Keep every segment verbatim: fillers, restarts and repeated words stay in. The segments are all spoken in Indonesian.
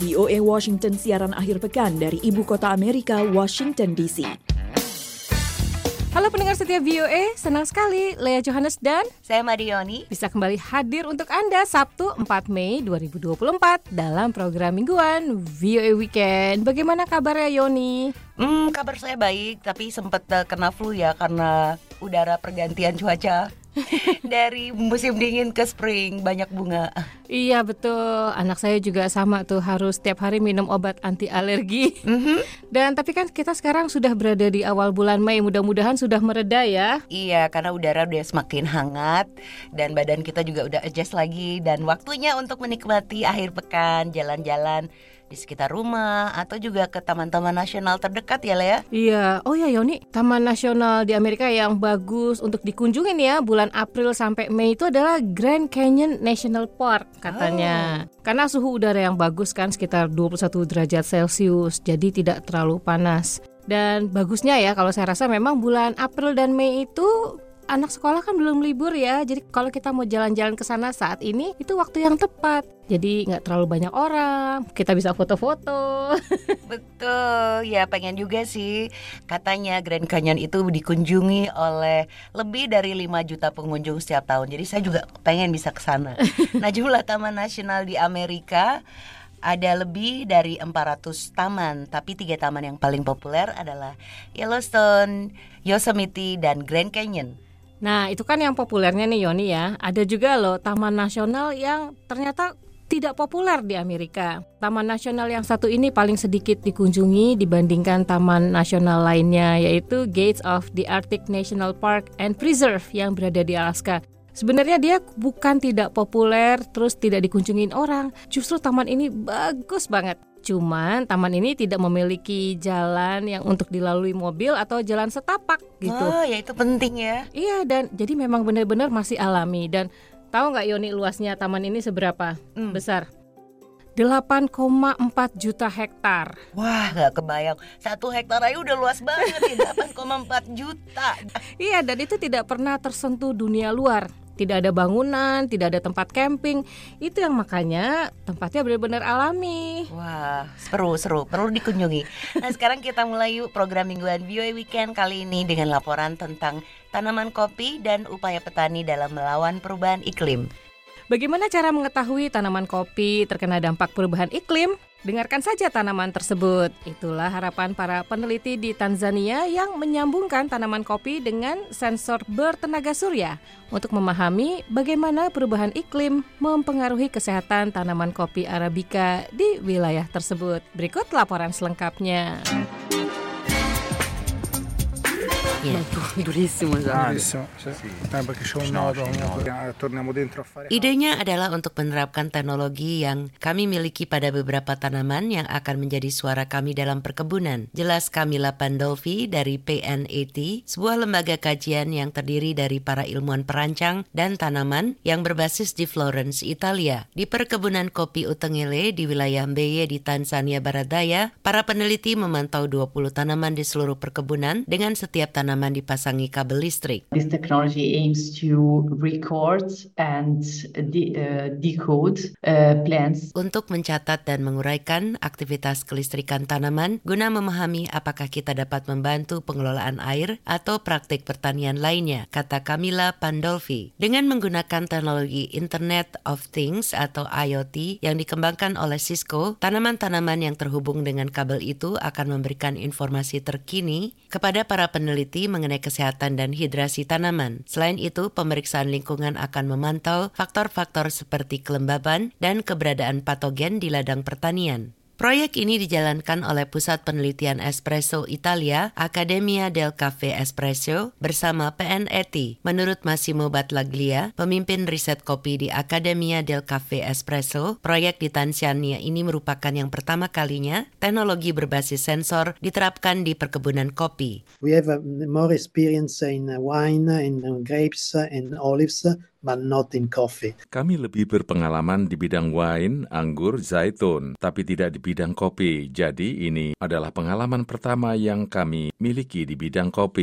V O A Washington siaran akhir pekan dari ibu kota Amerika, Washington D C. Halo pendengar setia V O A, senang sekali Lea Johannes dan saya Marioni bisa kembali hadir untuk Anda Sabtu empat Mei dua ribu dua puluh empat dalam program mingguan V O A Weekend. Bagaimana kabarnya Yoni? Hmm, kabar saya baik, tapi sempat uh, kena flu ya karena udara pergantian cuaca. Dari musim dingin ke spring, banyak bunga. Iya betul, anak saya juga sama tuh, harus setiap hari minum obat anti alergi. Mm-hmm. Dan tapi kan kita sekarang sudah berada di awal bulan Mei, mudah-mudahan sudah mereda ya. Iya, karena udara udah semakin hangat dan badan kita juga udah adjust lagi. Dan waktunya untuk menikmati akhir pekan, jalan-jalan di sekitar rumah atau juga ke taman-taman nasional terdekat ya Lea. Iya, oh ya Yoni, taman nasional di Amerika yang bagus untuk dikunjungin ya bulan April sampai Mei itu adalah Grand Canyon National Park katanya. Oh. Karena suhu udara yang bagus kan sekitar dua puluh satu derajat Celcius, jadi tidak terlalu panas. Dan bagusnya ya kalau saya rasa memang bulan April dan Mei itu anak sekolah kan belum libur ya, jadi kalau kita mau jalan-jalan ke sana saat ini itu waktu yang tepat. Jadi nggak terlalu banyak orang, kita bisa foto-foto. Betul, ya pengen juga sih. Katanya Grand Canyon itu dikunjungi oleh lebih dari lima juta pengunjung setiap tahun. Jadi saya juga pengen bisa ke sana. Nah, jumlah taman nasional di Amerika ada lebih dari empat ratus taman, tapi tiga taman yang paling populer adalah Yellowstone, Yosemite, dan Grand Canyon. Nah, itu kan yang populernya nih Yoni ya. Ada juga loh taman nasional yang ternyata tidak populer di Amerika. Taman nasional yang satu ini paling sedikit dikunjungi dibandingkan taman nasional lainnya, yaitu Gates of the Arctic National Park and Preserve yang berada di Alaska. Sebenarnya dia bukan tidak populer terus tidak dikunjungin orang. Justru taman ini bagus banget. Cuman taman ini tidak memiliki jalan yang untuk dilalui mobil atau jalan setapak gitu. Oh, ya itu penting ya. Iya, dan jadi memang benar-benar masih alami. Dan tahu nggak Yoni luasnya taman ini seberapa hmm. besar? delapan koma empat juta hektar. Wah, nggak kebayang. Satu hektar aja udah luas banget ya, delapan koma empat juta. Iya, dan itu tidak pernah tersentuh dunia luar. Tidak ada bangunan, tidak ada tempat camping. Itu yang makanya tempatnya benar-benar alami. Wah, seru-seru, perlu dikunjungi. Nah, sekarang kita mulai yuk program mingguan V O A Weekend kali ini dengan laporan tentang tanaman kopi dan upaya petani dalam melawan perubahan iklim. Bagaimana cara mengetahui tanaman kopi terkena dampak perubahan iklim? Dengarkan saja tanaman tersebut. Itulah harapan para peneliti di Tanzania yang menyambungkan tanaman kopi dengan sensor bertenaga surya untuk memahami bagaimana perubahan iklim mempengaruhi kesehatan tanaman kopi Arabica di wilayah tersebut. Berikut laporan selengkapnya. Yeah. Durissimo già. Durissimo, sì. Eh, perché c'ho un nodo, torniamo dentro a fare. Idenya adalah untuk menerapkan teknologi yang kami miliki pada beberapa tanaman yang akan menjadi suara kami dalam perkebunan. Jelas Camilla Pandolfi dari P N A T, sebuah lembaga kajian yang terdiri dari para ilmuwan perancang dan tanaman yang berbasis di Florence, Italia. Di perkebunan kopi Utengele di wilayah Mbeya di Tanzania Barat Daya, para peneliti memantau dua puluh tanaman di seluruh perkebunan dengan setiap tanaman tanaman dipasangi kabel listrik. This technology aims to record and de- uh, decode uh, plants. Untuk mencatat dan menguraikan aktivitas kelistrikan tanaman guna memahami apakah kita dapat membantu pengelolaan air atau praktik pertanian lainnya, kata Camilla Pandolfi. Dengan menggunakan teknologi Internet of Things atau I O T yang dikembangkan oleh Cisco, tanaman-tanaman yang terhubung dengan kabel itu akan memberikan informasi terkini kepada para peneliti mengenai kesehatan dan hidrasi tanaman. Selain itu, pemeriksaan lingkungan akan memantau faktor-faktor seperti kelembaban dan keberadaan patogen di ladang pertanian. Proyek ini dijalankan oleh Pusat Penelitian Espresso Italia, Accademia del Caffè Espresso, bersama P N A T. Menurut Massimo Battaglia, pemimpin riset kopi di Accademia del Caffè Espresso, proyek di Tanzania ini merupakan yang pertama kalinya teknologi berbasis sensor diterapkan di perkebunan kopi. We have more experience in wine, in grapes, in olives, but not in coffee. Kami lebih berpengalaman di bidang wine, anggur, zaitun, tapi tidak di bidang kopi. Jadi ini adalah pengalaman pertama yang kami miliki di bidang kopi.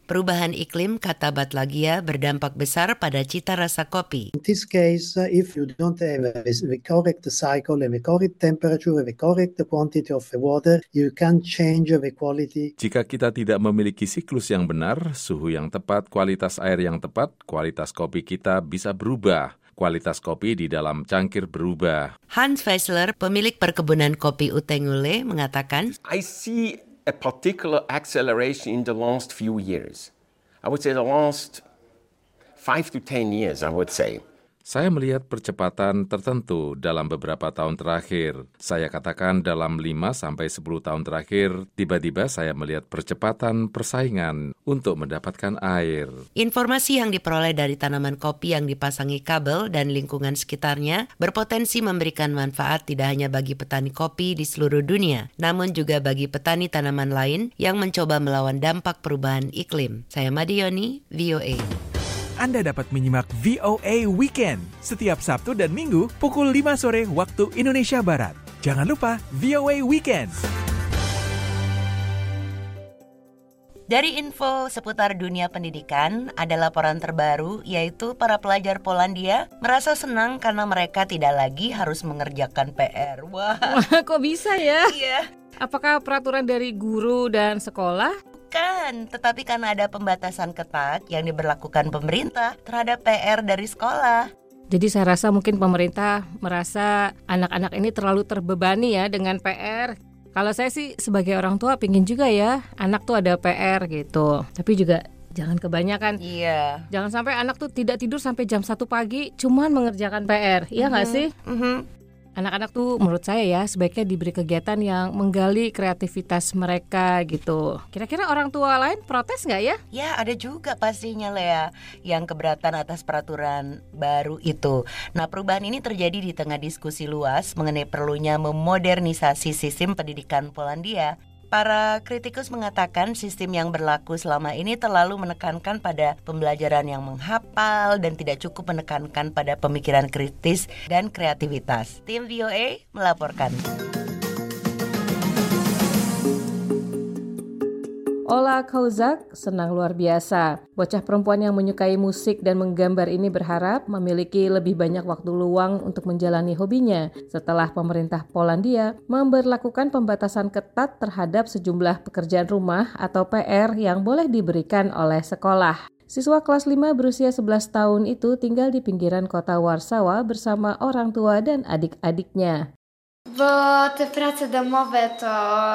Perubahan iklim, kata Batlagia, berdampak besar pada cita rasa kopi. In this case, uh, if you don't have a, the correct cycle and the correct temperature and the correct quantity of the water, you can change the quality. Jika kita tidak memiliki siklus yang benar, suhu yang tepat, kualitas air yang tepat, kualitas kopi kita bisa berubah. Kualitas kopi di dalam cangkir berubah. Hans Weisler, pemilik perkebunan kopi Utengule, mengatakan, I see a particular acceleration in the last few years. I would say the last five to ten years, I would say. Saya melihat percepatan tertentu dalam beberapa tahun terakhir. Saya katakan dalam lima sampai sepuluh tahun terakhir, tiba-tiba saya melihat percepatan persaingan untuk mendapatkan air. Informasi yang diperoleh dari tanaman kopi yang dipasangi kabel dan lingkungan sekitarnya berpotensi memberikan manfaat tidak hanya bagi petani kopi di seluruh dunia, namun juga bagi petani tanaman lain yang mencoba melawan dampak perubahan iklim. Saya Madioni, V O A. Anda dapat menyimak V O A Weekend setiap Sabtu dan Minggu pukul lima sore waktu Indonesia Barat. Jangan lupa V O A Weekend. Dari info seputar dunia pendidikan, ada laporan terbaru yaitu para pelajar Polandia merasa senang karena mereka tidak lagi harus mengerjakan P R. Wah, Wah kok bisa ya? Iya. Apakah peraturan dari guru dan sekolah? Bukan, tetapi karena ada pembatasan ketat yang diberlakukan pemerintah terhadap P R dari sekolah. Jadi saya rasa mungkin pemerintah merasa anak-anak ini terlalu terbebani ya dengan P R. Kalau saya sih sebagai orang tua pingin juga ya anak tuh ada P R gitu. Tapi juga jangan kebanyakan. Iya. Jangan sampai anak tuh tidak tidur sampai jam satu pagi cuman mengerjakan P R. Iya nggak Mm-hmm. sih? Mm-hmm. Anak-anak tuh menurut saya ya sebaiknya diberi kegiatan yang menggali kreativitas mereka gitu. Kira-kira orang tua lain protes nggak ya? Ya ada juga pastinya Lea yang keberatan atas peraturan baru itu. Nah perubahan ini terjadi di tengah diskusi luas mengenai perlunya memodernisasi sistem pendidikan Polandia. Para kritikus mengatakan sistem yang berlaku selama ini terlalu menekankan pada pembelajaran yang menghafal dan tidak cukup menekankan pada pemikiran kritis dan kreativitas. Tim V O A melaporkan. Ola Kozak senang luar biasa. Bocah perempuan yang menyukai musik dan menggambar ini berharap memiliki lebih banyak waktu luang untuk menjalani hobinya setelah pemerintah Polandia memberlakukan pembatasan ketat terhadap sejumlah pekerjaan rumah atau P R yang boleh diberikan oleh sekolah. Siswa kelas lima berusia sebelas tahun itu tinggal di pinggiran kota Warsawa bersama orang tua dan adik-adiknya. Bo te prace domowe to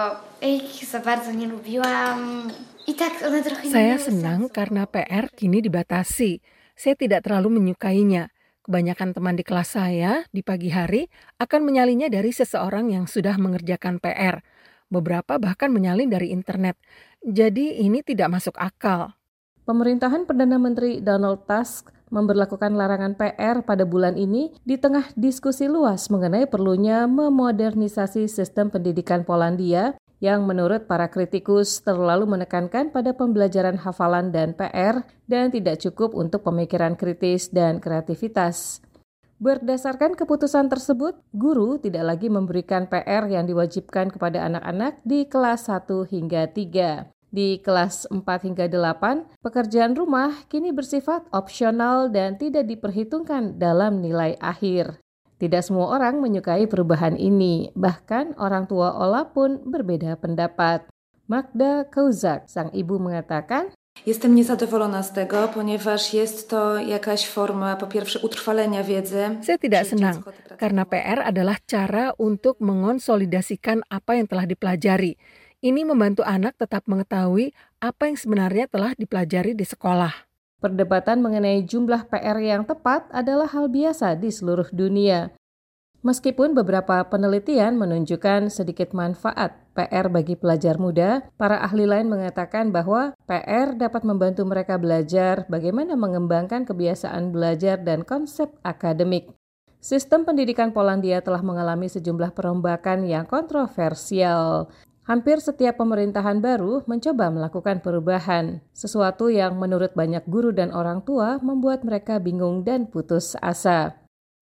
ich za bardzo nie lubiłam. I tak one trochę nie Saya miały senang sensu. karena P R kini dibatasi. Saya tidak terlalu menyukainya. Kebanyakan teman di kelas saya di pagi hari akan menyalinya dari seseorang yang sudah mengerjakan P R. Beberapa bahkan menyalin dari internet. Jadi ini tidak masuk akal. Pemerintahan Perdana Menteri Donald Tusk memberlakukan larangan P R pada bulan ini di tengah diskusi luas mengenai perlunya memodernisasi sistem pendidikan Polandia yang menurut para kritikus terlalu menekankan pada pembelajaran hafalan dan P R dan tidak cukup untuk pemikiran kritis dan kreativitas. Berdasarkan keputusan tersebut, guru tidak lagi memberikan P R yang diwajibkan kepada anak-anak di kelas satu hingga tiga. Di kelas empat hingga delapan, pekerjaan rumah kini bersifat opsional dan tidak diperhitungkan dalam nilai akhir. Tidak semua orang menyukai perubahan ini, bahkan orang tua Ola pun berbeda pendapat. Magda Kozak, sang ibu mengatakan, Jestem niezadowolona z tego, ponieważ jest to jakaś forma, po pierwsze, utrwalenia wiedzy. Saya tidak senang karena P R adalah cara untuk mengonsolidasikan apa yang telah dipelajari. Ini membantu anak tetap mengetahui apa yang sebenarnya telah dipelajari di sekolah. Perdebatan mengenai jumlah P R yang tepat adalah hal biasa di seluruh dunia. Meskipun beberapa penelitian menunjukkan sedikit manfaat P R bagi pelajar muda, para ahli lain mengatakan bahwa P R dapat membantu mereka belajar bagaimana mengembangkan kebiasaan belajar dan konsep akademik. Sistem pendidikan Polandia telah mengalami sejumlah perombakan yang kontroversial. Hampir setiap pemerintahan baru mencoba melakukan perubahan, sesuatu yang menurut banyak guru dan orang tua membuat mereka bingung dan putus asa.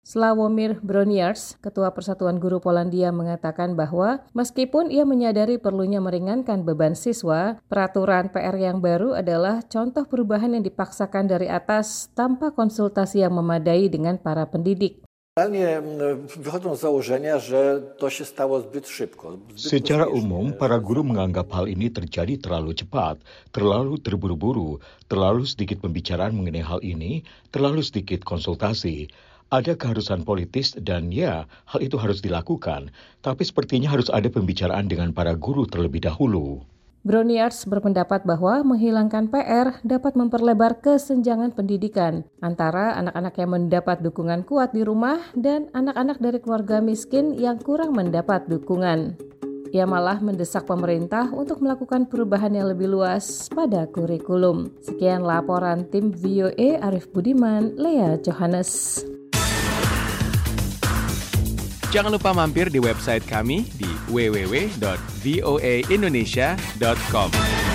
Sławomir Broniarz, Ketua Persatuan Guru Polandia, mengatakan bahwa meskipun ia menyadari perlunya meringankan beban siswa, peraturan P R yang baru adalah contoh perubahan yang dipaksakan dari atas tanpa konsultasi yang memadai dengan para pendidik. Secara umum, para guru menganggap hal ini terjadi terlalu cepat, terlalu terburu-buru, terlalu sedikit pembicaraan mengenai hal ini, terlalu sedikit konsultasi. Ada keharusan politis dan ya, hal itu harus dilakukan, tapi sepertinya harus ada pembicaraan dengan para guru terlebih dahulu. Broniarz berpendapat bahwa menghilangkan P R dapat memperlebar kesenjangan pendidikan antara anak-anak yang mendapat dukungan kuat di rumah dan anak-anak dari keluarga miskin yang kurang mendapat dukungan. Ia malah mendesak pemerintah untuk melakukan perubahan yang lebih luas pada kurikulum. Sekian laporan tim V O A Arif Budiman, Lea Johannes. Jangan lupa mampir di website kami di w w w dot v o a indonesia dot com.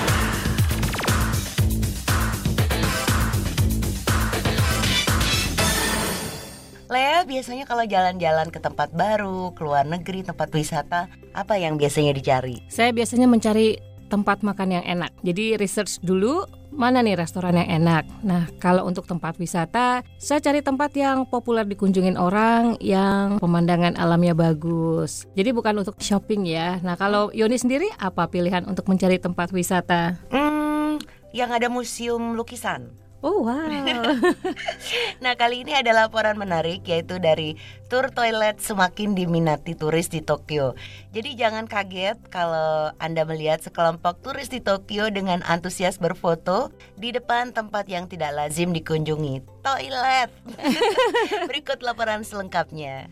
Lea, biasanya kalau jalan-jalan ke tempat baru, ke luar negeri, tempat wisata, apa yang biasanya dicari? Saya biasanya mencari tempat makan yang enak. Jadi research dulu mana nih restoran yang enak. Nah, kalau untuk tempat wisata, saya cari tempat yang populer dikunjungin orang, yang pemandangan alamnya bagus. Jadi bukan untuk shopping ya. Nah, kalau Yoni sendiri apa pilihan untuk mencari tempat wisata? Hmm, yang ada museum lukisan. Oh wow. Nah, kali ini ada laporan menarik yaitu dari tur toilet semakin diminati turis di Tokyo. Jadi jangan kaget kalau Anda melihat sekelompok turis di Tokyo dengan antusias berfoto di depan tempat yang tidak lazim dikunjungi, toilet. Berikut laporan selengkapnya.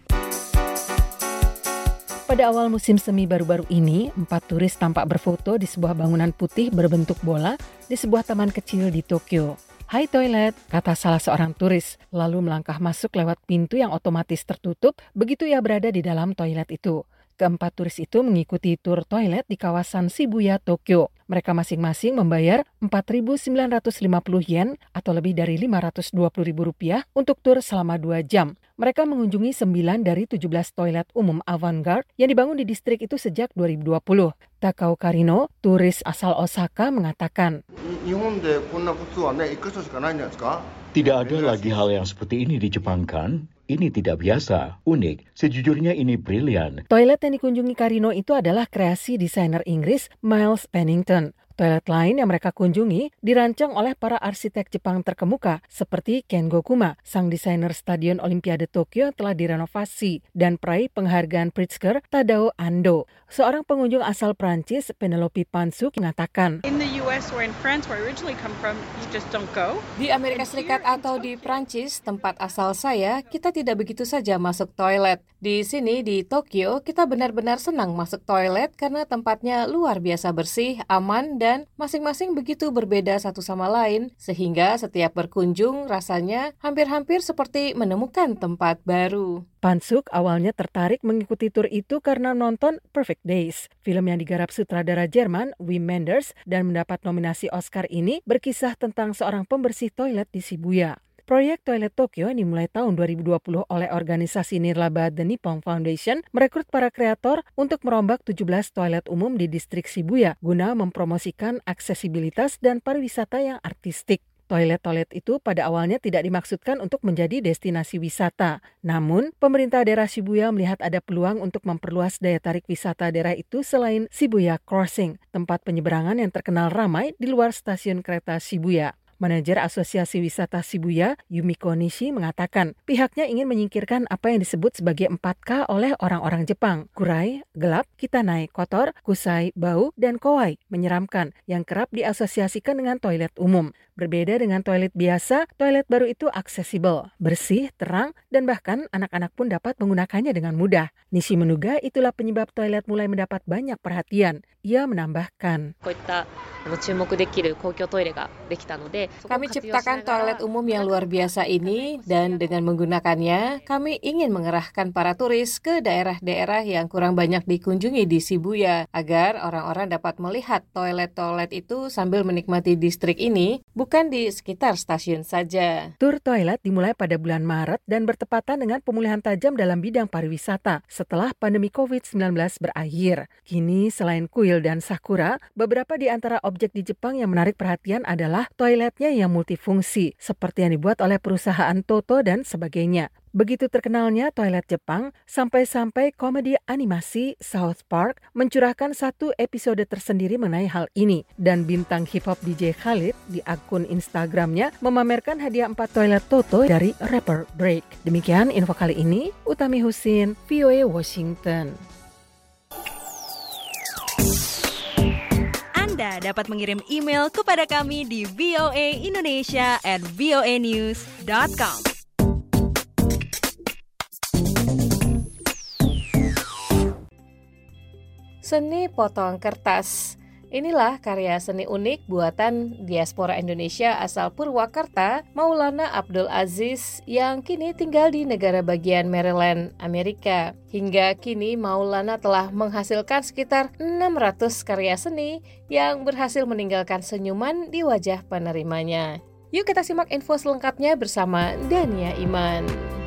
Pada awal musim semi baru-baru ini, empat turis tampak berfoto di sebuah bangunan putih berbentuk bola di sebuah taman kecil di Tokyo. "Hai toilet," kata salah seorang turis, lalu melangkah masuk lewat pintu yang otomatis tertutup begitu ia berada di dalam toilet itu. Keempat turis itu mengikuti tur toilet di kawasan Shibuya, Tokyo. Mereka masing-masing membayar empat ribu sembilan ratus lima puluh yen atau lebih dari lima ratus dua puluh ribu rupiah untuk tur selama dua jam. Mereka mengunjungi sembilan dari tujuh belas toilet umum avant-garde yang dibangun di distrik itu sejak dua ribu dua puluh. Takao Karino, turis asal Osaka, mengatakan, "Tidak ada lagi hal yang seperti ini di Jepang kan? Ini tidak biasa, unik. Sejujurnya ini brilian." Toilet yang dikunjungi Karino itu adalah kreasi desainer Inggris Miles Pennington. Toilet lain yang mereka kunjungi dirancang oleh para arsitek Jepang terkemuka seperti Kengo Kuma, sang desainer Stadion Olimpiade Tokyo telah direnovasi, dan peraih penghargaan Pritzker Tadao Ando. Seorang pengunjung asal Prancis, Penelope Pansuk, mengatakan, In the U S or in France where I originally come from, you just don't go. Di Amerika Serikat atau di Prancis, tempat asal saya, kita tidak begitu saja masuk toilet. Di sini, di Tokyo, kita benar-benar senang masuk toilet karena tempatnya luar biasa bersih, aman, dan masing-masing begitu berbeda satu sama lain, sehingga setiap berkunjung rasanya hampir-hampir seperti menemukan tempat baru. Pansuk awalnya tertarik mengikuti tur itu karena nonton Perfect Days. Film yang digarap sutradara Jerman, Wim Wenders, dan mendapat nominasi Oscar ini berkisah tentang seorang pembersih toilet di Shibuya. Proyek Toilet Tokyo yang dimulai tahun dua ribu dua puluh oleh organisasi nirlaba The Nippon Foundation merekrut para kreator untuk merombak tujuh belas toilet umum di distrik Shibuya guna mempromosikan aksesibilitas dan pariwisata yang artistik. Toilet-toilet itu pada awalnya tidak dimaksudkan untuk menjadi destinasi wisata. Namun, pemerintah daerah Shibuya melihat ada peluang untuk memperluas daya tarik wisata daerah itu selain Shibuya Crossing, tempat penyeberangan yang terkenal ramai di luar stasiun kereta Shibuya. Manajer Asosiasi Wisata Shibuya, Yumiko Nishi, mengatakan pihaknya ingin menyingkirkan apa yang disebut sebagai empat K oleh orang-orang Jepang. Kurai, gelap, kitanai, kotor, kusai, bau, dan kowai, menyeramkan, yang kerap diasosiasikan dengan toilet umum. Berbeda dengan toilet biasa, toilet baru itu aksesibel, bersih, terang, dan bahkan anak-anak pun dapat menggunakannya dengan mudah. Nishi menduga itulah penyebab toilet mulai mendapat banyak perhatian. Ia menambahkan, Kami ciptakan toilet umum yang luar biasa ini dan dengan menggunakannya, kami ingin mengerahkan para turis ke daerah-daerah yang kurang banyak dikunjungi di Shibuya agar orang-orang dapat melihat toilet-toilet itu sambil menikmati distrik ini, bukan di sekitar stasiun saja. Tur toilet dimulai pada bulan Maret dan bertepatan dengan pemulihan tajam dalam bidang pariwisata setelah pandemi covid sembilan belas berakhir. Kini selain kuil dan sakura, beberapa di antara objek di Jepang yang menarik perhatian adalah toiletnya yang multifungsi, seperti yang dibuat oleh perusahaan Toto dan sebagainya. Begitu terkenalnya toilet Jepang, sampai-sampai komedi animasi South Park mencurahkan satu episode tersendiri mengenai hal ini. Dan bintang hip-hop D J Khalid di akun Instagramnya memamerkan hadiah empat toilet Toto dari rapper Break. Demikian info kali ini, Utami Husin, V O A Washington. Anda dapat mengirim email kepada kami di voaindonesia at voanews dot com. Seni potong kertas. Inilah karya seni unik buatan diaspora Indonesia asal Purwakarta, Maulana Abdul Aziz, yang kini tinggal di negara bagian Maryland, Amerika. Hingga kini Maulana telah menghasilkan sekitar enam ratus karya seni yang berhasil meninggalkan senyuman di wajah penerimanya. Yuk kita simak info selengkapnya bersama Dania Iman.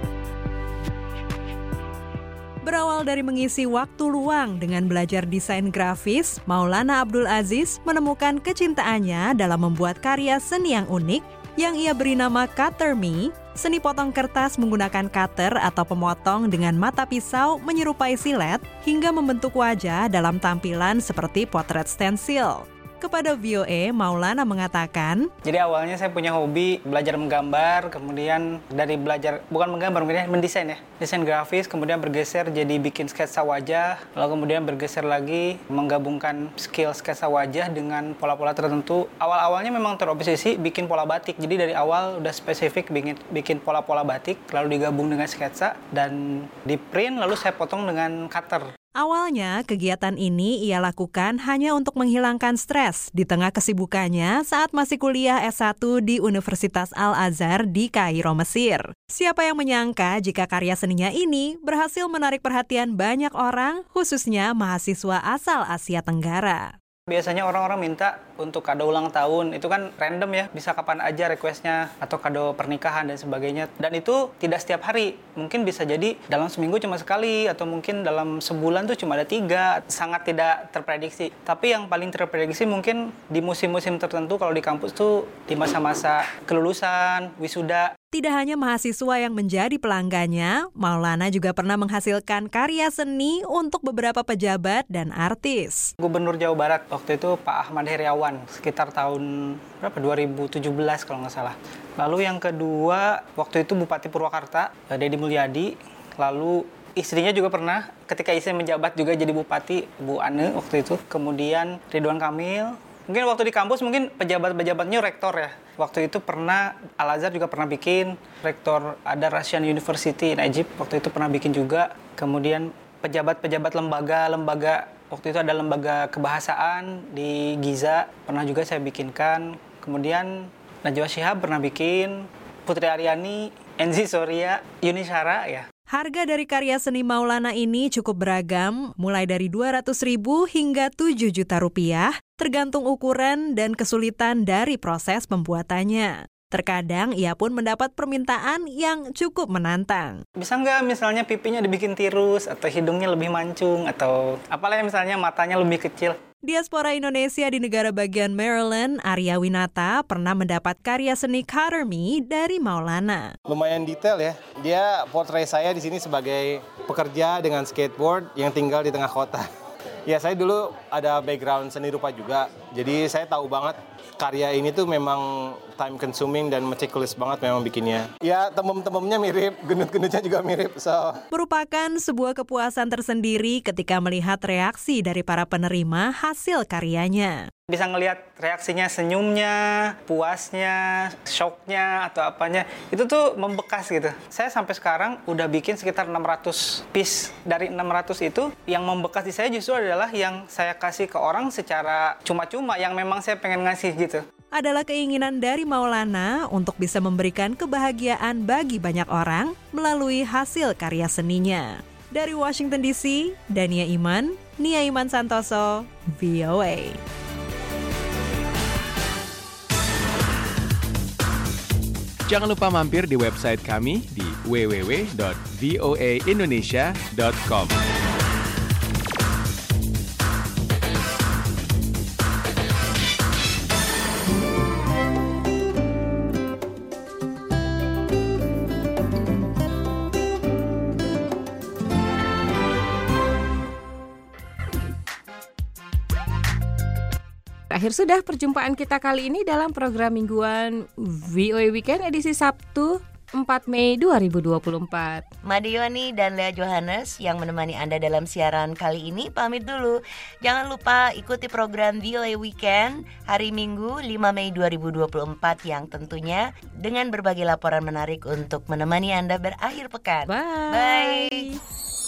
Berawal dari mengisi waktu luang dengan belajar desain grafis, Maulana Abdul Aziz menemukan kecintaannya dalam membuat karya seni yang unik yang ia beri nama Cutter Me. Seni potong kertas menggunakan cutter atau pemotong dengan mata pisau menyerupai silet hingga membentuk wajah dalam tampilan seperti potret stensil. Kepada V O A, Maulana mengatakan, jadi awalnya saya punya hobi belajar menggambar, kemudian dari belajar, bukan menggambar, kemudian mendesain ya, desain grafis, kemudian bergeser jadi bikin sketsa wajah, lalu kemudian bergeser lagi menggabungkan skill sketsa wajah dengan pola-pola tertentu. Awal-awalnya memang terobsesi bikin pola batik, jadi dari awal udah spesifik bikin, bikin pola-pola batik, lalu digabung dengan sketsa, dan di print, lalu saya potong dengan cutter. Awalnya, kegiatan ini ia lakukan hanya untuk menghilangkan stres di tengah kesibukannya saat masih kuliah S satu di Universitas Al-Azhar di Kairo, Mesir. Siapa yang menyangka jika karya seninya ini berhasil menarik perhatian banyak orang, khususnya mahasiswa asal Asia Tenggara. Biasanya orang-orang minta untuk kado ulang tahun, itu kan random ya, bisa kapan aja requestnya, atau kado pernikahan dan sebagainya. Dan itu tidak setiap hari, mungkin bisa jadi dalam seminggu cuma sekali, atau mungkin dalam sebulan tuh cuma ada tiga, sangat tidak terprediksi. Tapi yang paling terprediksi mungkin di musim-musim tertentu kalau di kampus tuh di masa-masa kelulusan, wisuda. Tidak hanya mahasiswa yang menjadi pelanggannya, Maulana juga pernah menghasilkan karya seni untuk beberapa pejabat dan artis. Gubernur Jawa Barat waktu itu Pak Ahmad Heriawan, sekitar tahun berapa dua ribu tujuh belas kalau nggak salah. Lalu yang kedua, waktu itu Bupati Purwakarta, Deddy Mulyadi. Lalu istrinya juga pernah, ketika istri menjabat juga jadi bupati, Bu Ane waktu itu. Kemudian Ridwan Kamil. Mungkin waktu di kampus mungkin pejabat-pejabatnya rektor ya. Waktu itu pernah, Al-Azhar juga pernah bikin. Rektor ada Russian University in Egypt, waktu itu pernah bikin juga. Kemudian pejabat-pejabat lembaga-lembaga, waktu itu ada lembaga kebahasaan di Giza, pernah juga saya bikinkan. Kemudian Najwa Shihab pernah bikin, Putri Aryani, Enzi Soria, Yuni Syara ya. Harga dari karya seni Maulana ini cukup beragam, mulai dari dua ratus ribu hingga tujuh juta rupiah, tergantung ukuran dan kesulitan dari proses pembuatannya. Terkadang ia pun mendapat permintaan yang cukup menantang. Bisa nggak misalnya pipinya dibikin tirus, atau hidungnya lebih mancung, atau apalah misalnya matanya lebih kecil. Diaspora Indonesia di negara bagian Maryland, Arya Winata, pernah mendapat karya seni Cutter Me dari Maulana. Lumayan detail ya. Dia portrait saya di sini sebagai pekerja dengan skateboard yang tinggal di tengah kota. Ya, saya dulu ada background seni rupa juga. Jadi saya tahu banget karya ini tuh memang time consuming dan meticulous banget memang bikinnya. Ya, temem-tememnya mirip, gendut-gendutnya juga mirip. So. Merupakan sebuah kepuasan tersendiri ketika melihat reaksi dari para penerima hasil karyanya. Bisa ngelihat reaksinya, senyumnya, puasnya, shocknya, atau apanya. Itu tuh membekas gitu. Saya sampai sekarang udah bikin sekitar enam ratus piece. Dari enam ratus itu, yang membekas di saya justru adalah yang saya kasih ke orang secara cuma-cuma, yang memang saya pengen ngasih gitu. adalah keinginan dari Maulana untuk bisa memberikan kebahagiaan bagi banyak orang melalui hasil karya seninya. Dari Washington D C, Dania Iman, Nia Iman Santoso, V O A. Jangan lupa mampir di website kami di w w w dot v o a indonesia dot com. Akhir sudah perjumpaan kita kali ini dalam program mingguan V O A Weekend edisi Sabtu empat Mei dua ribu dua puluh empat. Made Yoni dan Lea Johannes yang menemani Anda dalam siaran kali ini pamit dulu. Jangan lupa ikuti program V O A Weekend hari Minggu lima Mei dua ribu dua puluh empat yang tentunya dengan berbagai laporan menarik untuk menemani Anda berakhir pekan. Bye. Bye.